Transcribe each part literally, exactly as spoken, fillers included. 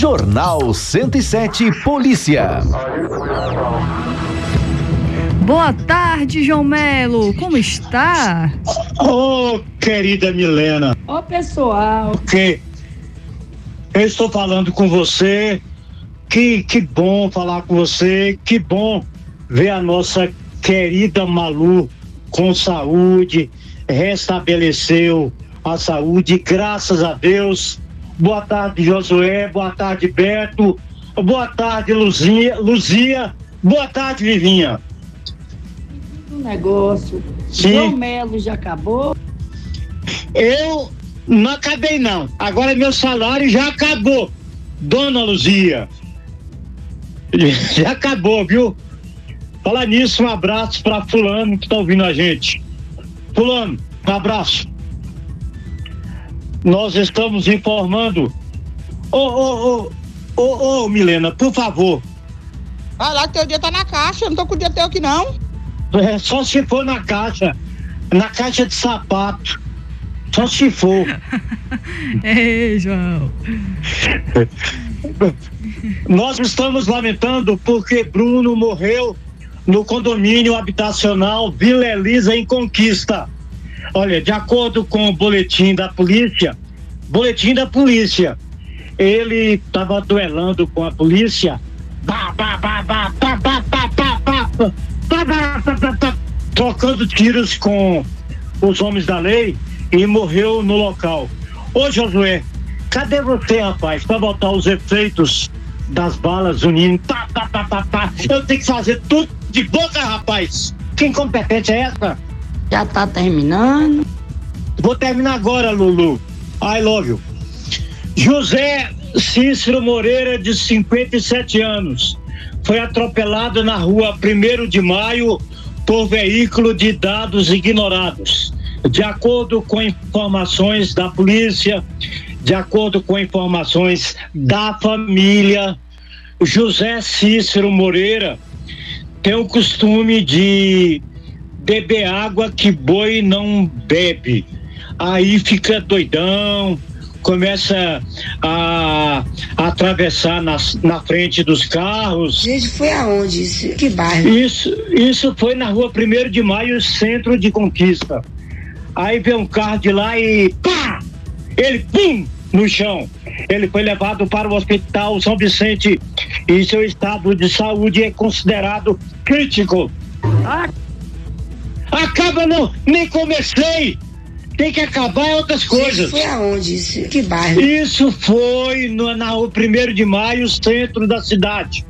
Jornal cento e sete Polícia. Boa tarde, João Melo. Como está? Ô, oh, querida Milena. Ô, oh, pessoal. Ok. Eu estou falando com você. Que, que bom falar com você. Que bom ver a nossa querida Malu com saúde. Restabeleceu a saúde, graças a Deus. Boa tarde, Josué. Boa tarde, Beto. Boa tarde, Luzia. Luzia. Boa tarde, Vivinha. Um negócio. Sim. João Melo já acabou? Eu não acabei, não. Agora meu salário já acabou, dona Luzia. Já acabou, viu? Falar nisso, um abraço para fulano que tá ouvindo a gente. Fulano, um abraço. Nós estamos informando. Ô, ô, ô, ô, ô, Milena, por favor. Vai lá que teu dia tá na caixa, eu não tô com o dia teu aqui não. É, só se for na caixa, na caixa de sapato. Só se for. Ei, João. Nós estamos lamentando porque Bruno morreu no condomínio habitacional Vila Elisa em Conquista. Olha, de acordo com o boletim da polícia, boletim da polícia, ele estava duelando com a polícia, bah, bah, bah, bah, bah, bah, bah, bah, bah, bah, bah, bah, bah, trocando tiros com os homens da lei e morreu no local. Ô Josué, cadê você, rapaz, para botar os efeitos das balas unindo? Pá, pá, pá, pá, pá. Eu tenho que fazer tudo de boca, rapaz. Que incompetência é essa? Já tá terminando. Vou terminar agora, Lulu. I love you. José Cícero Moreira, de cinquenta e sete anos, foi atropelado na rua primeiro de maio por veículo de dados ignorados. De acordo com informações da polícia, de acordo com informações da família, José Cícero Moreira tem o costume de beber água que boi não bebe. Aí fica doidão, começa a, a atravessar na, na frente dos carros. Gente, foi aonde isso? Que bairro? Isso, isso foi na rua primeiro de maio, centro de Conquista. Aí veio um carro de lá e pá! Ele pum! No chão. Ele foi levado para o hospital São Vicente e seu estado de saúde é considerado crítico. Ah, acaba não, nem comecei. Tem que acabar em outras coisas. Isso foi aonde isso? Que bairro? Isso foi no, na rua primeiro de maio, centro da cidade.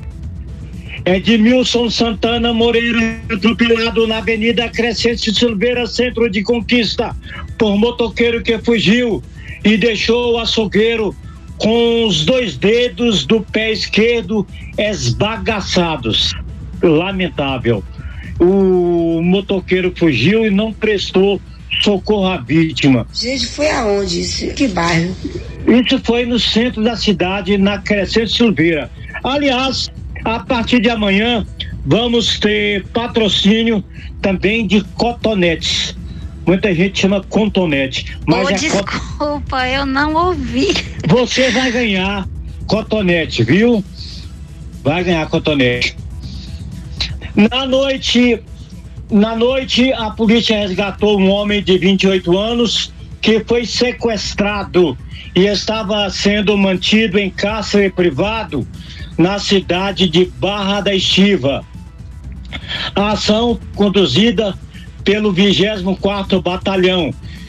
Edmilson Santana Moreira, atropelado na Avenida Crescente Silveira, centro de Conquista, por motoqueiro que fugiu e deixou o açougueiro com os dois dedos do pé esquerdo esbagaçados. Lamentável. O motoqueiro fugiu e não prestou socorro à vítima. Gente, foi aonde isso? Que bairro? Isso foi no centro da cidade, na Crescente Silveira. Aliás, a partir de amanhã vamos ter patrocínio também de cotonetes. Muita gente chama cotonete. Mas oh, desculpa, cot... eu não ouvi. Você vai ganhar cotonete, viu? Vai ganhar cotonete. Na noite, na noite, a polícia resgatou um homem de vinte e oito anos que foi sequestrado e estava sendo mantido em cárcere privado na cidade de Barra da Estiva. A ação conduzida pelo vigésimo quarto Batalhão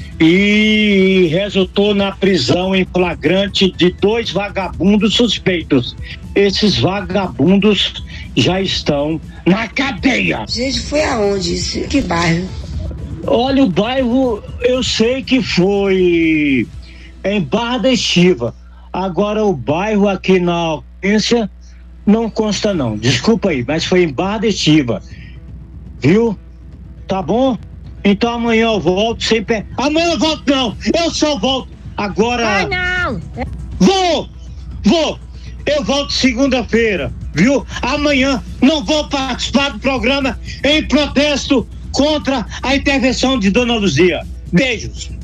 e resultou na prisão em flagrante de dois vagabundos suspeitos. Esses vagabundos já estão na cadeia. Gente, foi aonde isso? Que bairro? Olha, o bairro, eu sei que foi em Barra da Estiva. Agora o bairro aqui na audiência não consta não. Desculpa aí, mas foi em Barra da Estiva. Viu? Tá bom? Então amanhã eu volto sem pé. Amanhã eu volto não, eu só volto agora. Ah, não! Vou! Vou! Eu volto segunda-feira, viu? Amanhã não vou participar do programa em protesto contra a intervenção de Dona Luzia. Beijos!